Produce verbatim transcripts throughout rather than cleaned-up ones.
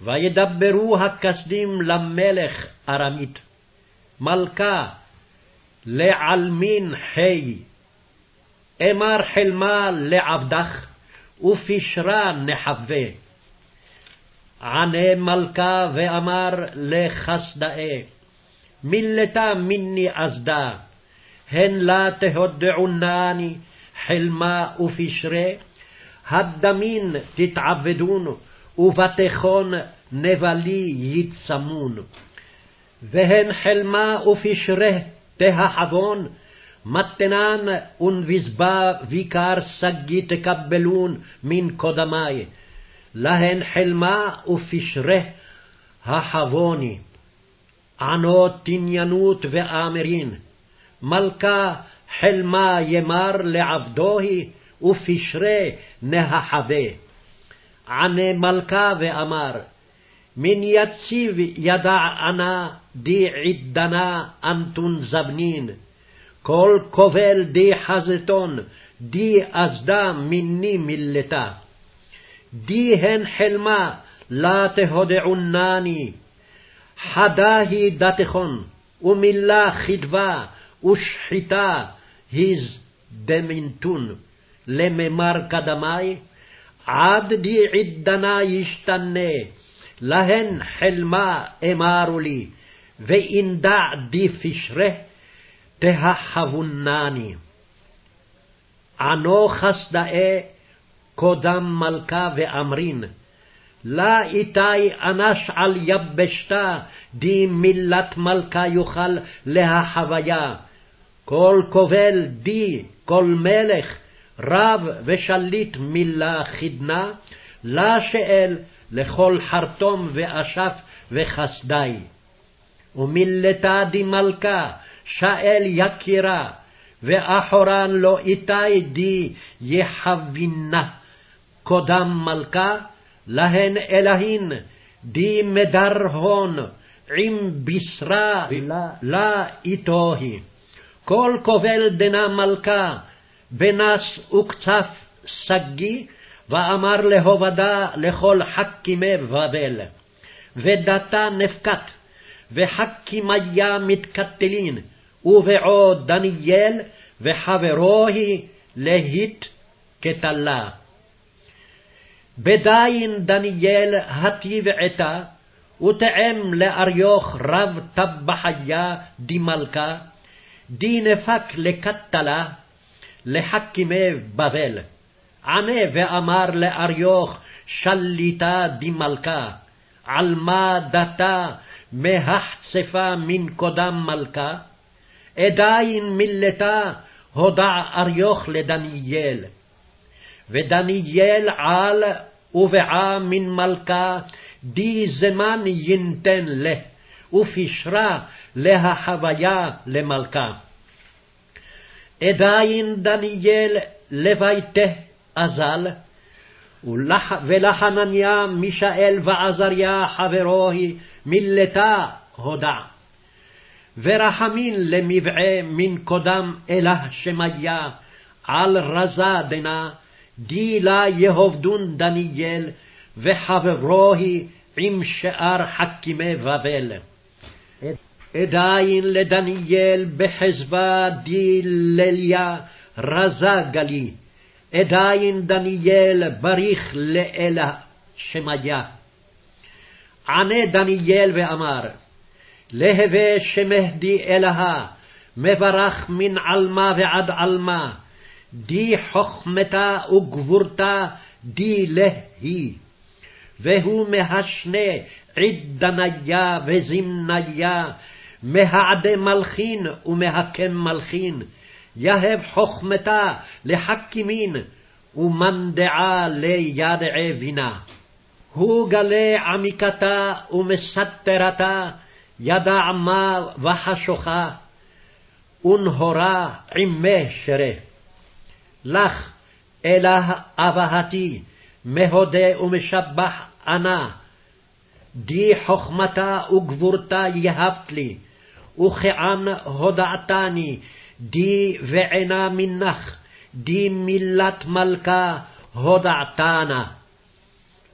וידברו הכסדים למלך ארמית, מלכה לעלמין חי, אמר חלמה לעבדך, ופשרה נחווה. ענה מלכה ואמר לחסדאי, מילתה מיני אסדה, הן לה תהודעונני חלמה ופשרה, הדמין תתעבדון, ובתיכון נבלי יצמון. והן חלמה ופשרה תהחבון, מתנן ונבזבה ויקר סגי תקבלון מן קודמי, להן חלמה ופשרה החבוני. ענות תניינות ואמרין, מלכה חלמה ימר לעבדוהי, ופשרה נהחווה. ענה מלכה ואמר, מן יציב ידע ענה די עדנה אנתון זבנין, כל כובל די חזתון די אסדה מיני מילתה. די הן חלמה לה תהודעונני, חדה היא דתכון, ומילה חדווה ושחיטה היז דמינתון, לממר קדמי, עד די עדנה ישתנה, להן חלמה אמרו לי, ואינדע די פשרה תהחבונני. ענו חסדאי קודם מלכה ואמרין, לה איתי אנש על יבשתה, די מילת מלכה יוכל להחוויה, כל כובל די כל מלך, רב ושליט מילה חדנה, לה שאל לכל חרטום ואשף וחסדי. ומילתה די מלכה שאל יקירה, ואחורן לא איתי די יחבינה, קודם מלכה, להן אלהין די מדר הון, עם בשרה לה איתוהי. כל כובל דנה מלכה, בנס וקצף סגי, ואמר להובדה לכל חכימי בבל. ודתה נפקת, וחכימיה מתקטלין, ובעוד דניאל וחברוהי להית כתלה. בדין דניאל הטיב עתה, ותאם לאריוך רב טבחיה די מלכה, די נפק לקטלה, לחכימי בבל. ענה ואמר לאריוך שליטה די מלכה, על מה דתה מהחצפה מן קודם מלכה? עדיין מילתה הודע אריוך לדניאל. ודניאל על ובעה מן מלכה, די זמן ינתן לה, ופשרה להחוויה למלכה. עדיין דניאל לביתה אזל, ולחנניה מישאל ועזריה חברוהי מילתה הודע. ורחמין למבעה מן קודם אלה שמיה, על רזה דנה, די לה יהובדון דניאל וחברוהי עם שאר חכימי בבל. עדיין לדניאל בחזבה די לליה רזה גלי, עדיין דניאל בריך לאלה שמיה. ענה דניאל ואמר, להווה שמהדי אלוה, מברך מן עלמה ועד עלמה, די חוכמתה וגבורתה די להי. והוא מהשנה עדניה וזמניה, מהעדי מלכין ומהקם מלכין, יהב חוכמתה לחכימין, ומנדעה לידעי בינה. הוא גלה עמיקתה ומסתרתה, ידע מה וחשוכה, ונהורה עמי שרה. לך, אלה אבהתי, מהודה ומשבח אנה, די חוכמתה וגבורתה יהבת לי, וכען הודעתני, די ועינה מנך, די מילת מלכה הודעתנה.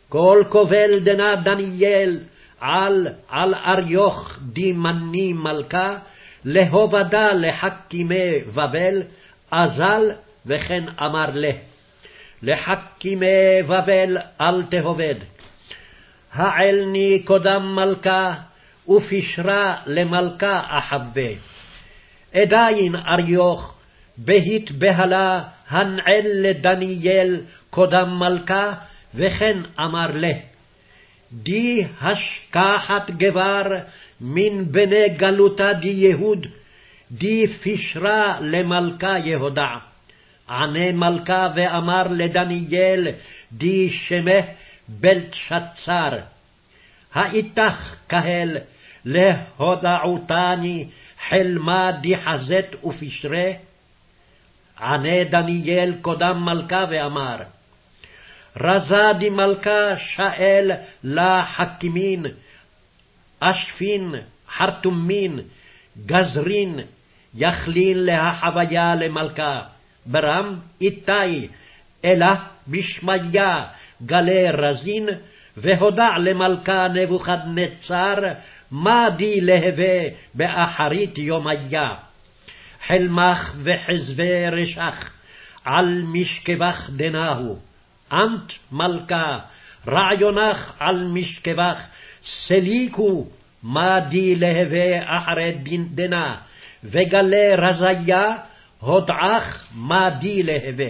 כל כובל דנה דניאל על על אריוך דימני מלכה, להובדה לחכימי בבל, אזל וכן אמר לה. לחכימי בבל אל תהובד. העלני קודם מלכה, ופשרה למלכה אחווה. עדיין אריוך, בהית בהלה, הנעל לדניאל קודם מלכה, וכן אמר לה. די השכחת גבר, מן בני גלותה די יהוד, די פשרה למלכה יהודה. ענה מלכה ואמר לדניאל, די שמה בלתשצר. האיתך קהל, להודעותני, חלמה די חזת ופשרה? ענה דניאל קודם מלכה ואמר, רזה די מלכה שאל לה חכימין, אשפין, חרטומין, גזרין, יכלין להחוויה למלכה, ברם איתי, אלא בשמיה גלי רזין, והודע למלכה נבוכדנצר, מה די להווה באחרית יומיה. חלמך וחזבי רשך, על משכבך דנהו. אנט מלכה, רעיונך על משכבך, סליקו, מה די להווה אחרי דנה, וגלי רזיה, הודעך מה די להווה.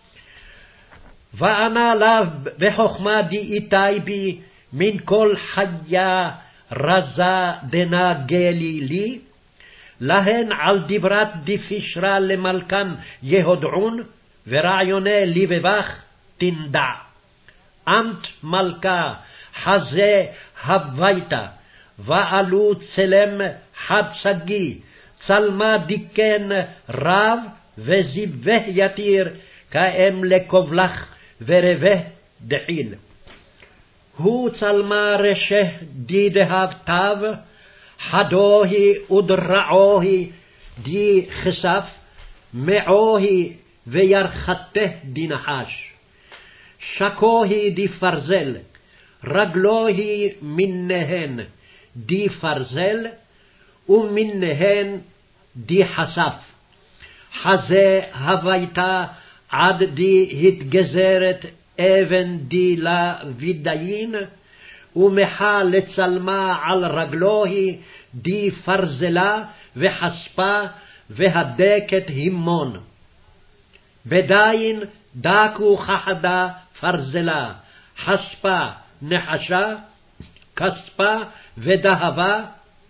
וענה לה בחוכמה די איתי בי, מן כל חיה רזה דנה גלי לי, להן על דברת די פשרה למלכן יהודעון, ורעיוני לבבך תנדע. אנט מלכה, חזה הביתה, ועלו צלם חד סגי, צלמה דיקן רב, וזיווה יתיר, כאם לקובלך ורבה דחיל. הוא צלמה רשה די דהב תו, חדוהי ודרעוהי די חשף, מעוהי וירחתה די נחש. שקוהי די פרזל, רגלוהי מנהן די פרזל, ומנהן די חשף. חזה הביתה עד די התגזרת אבן די לה וידיין, ומחה לצלמה על רגלוהי די פרזלה וחשפה והדקת הימון. בדין דקו חחדה פרזלה, חשפה נחשה, כספה ודהבה,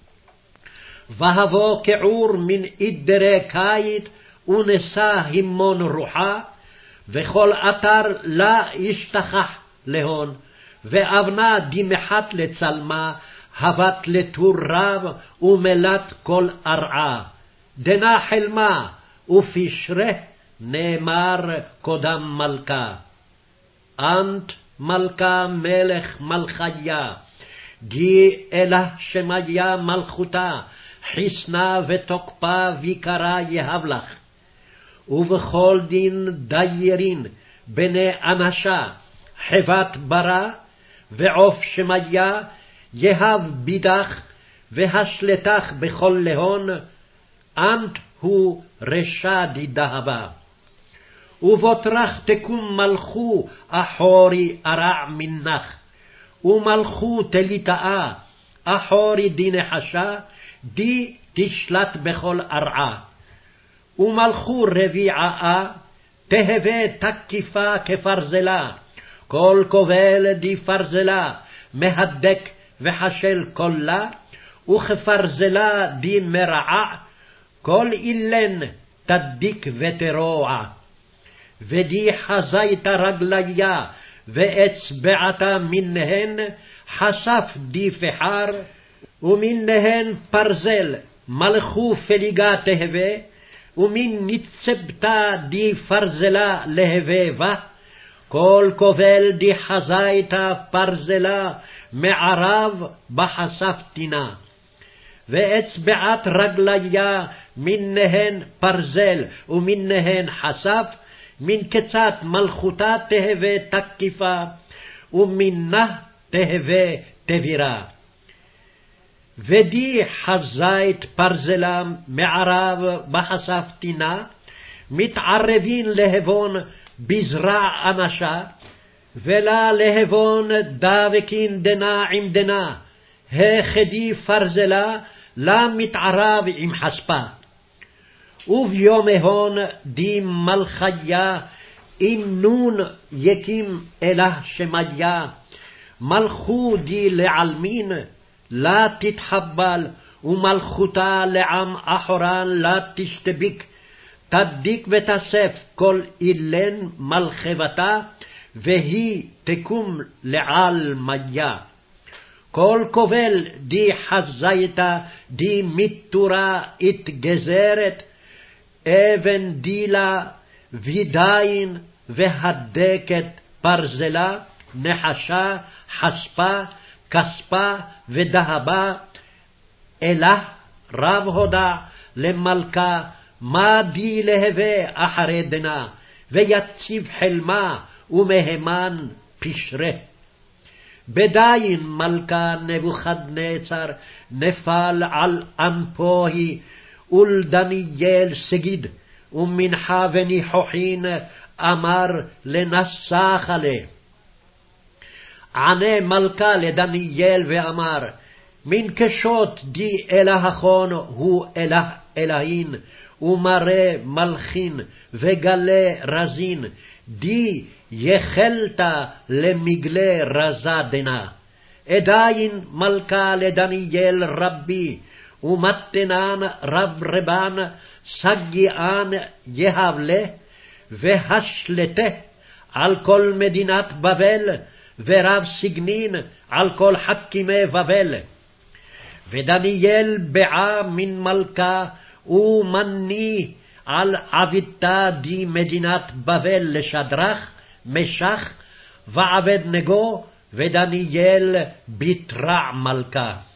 והבו כעור מן עדרי קית, ונשא הימון רוחה, וכל אתר לה ישתכח להון, ואבנה דמחת לצלמה, הבת לטור רב, ומלת כל ארעה. דנה חלמה, ופשרה נאמר קודם מלכה. אנט מלכה מלך מלכיה, די אלה שמיה מלכותה, חיסנה ותוקפה ויקרה יהב לך. ובכל דין דיירין בני אנשה, חבת ברא, ועוף שמיה, יהב בידך, והשלטך בכל להון, אנט הוא רשע דידהבה. ובותרך תקום מלכו, אחורי ארע מנך, ומלכו תליטאה, אחורי די נחשה, די תשלט בכל ארעה. ומלכו רביעה, תהווה תקיפה כפרזלה, כל כובל די פרזלה, מהדק וחשל כלה, וכפרזלה די מרעה, כל אילן תדיק ותרוע. ודי חזית רגליה, ואצבעתה מנהן, חשף די פחר, ומנהן פרזל, מלכו פליגה תהווה, ומן נצבתה די פרזלה להווה בה, כל כובל די חזיתה פרזלה, מערב בחשף תינה. ואצבעת רגליה מנהן פרזל, ומנהן חשף, מן קצת מלכותה תהווה תקיפה, ומנה תהווה תבירה. ודי חזית פרזלה מערב בחשף טינה, מתערבין להבון בזרע אנשה, ולה להבון דבקין דנה עם דנה, החדי פרזלה לה מתערב עם חספה. וביום ההון די מלכיה, אם נון יקים אלה שמיה, מלכו די לעלמין, לה תתחבל, ומלכותה לעם אחורן לה תשתביק, תדיק ותסף כל אילן מלכבתה, והיא תקום לעל מיה. כל כובל די חזייתה, די מיתורה התגזרת, אבן דילה וידין והדקת פרזלה, נחשה, חספה, כספה ודהבה, אלה רב הודע למלכה, מה די להווה אחרי דנה, ויציב חלמה ומהימן פשרה. בדין מלכה נבוכדנצר נפל על אנפוהי, ולדניאל סגיד, ומנחה וניחוחין אמר לנסח עלה. ענה מלכה לדניאל ואמר, מן קשות די אלהכון הוא אלה אלהין, ומראה מלכין וגלה רזין, די יחלת למגלה רזה דנה. עדיין מלכה לדניאל רבי, ומתנן רב רבן סגיען יהבלה, והשלטה על כל מדינת בבל, ורב סגנין על כל חכימי בבל. ודניאל בעה מן מלכה, ומני על עביתה די מדינת בבל לשדרך, משך ועבד נגו, ודניאל ביטרע מלכה.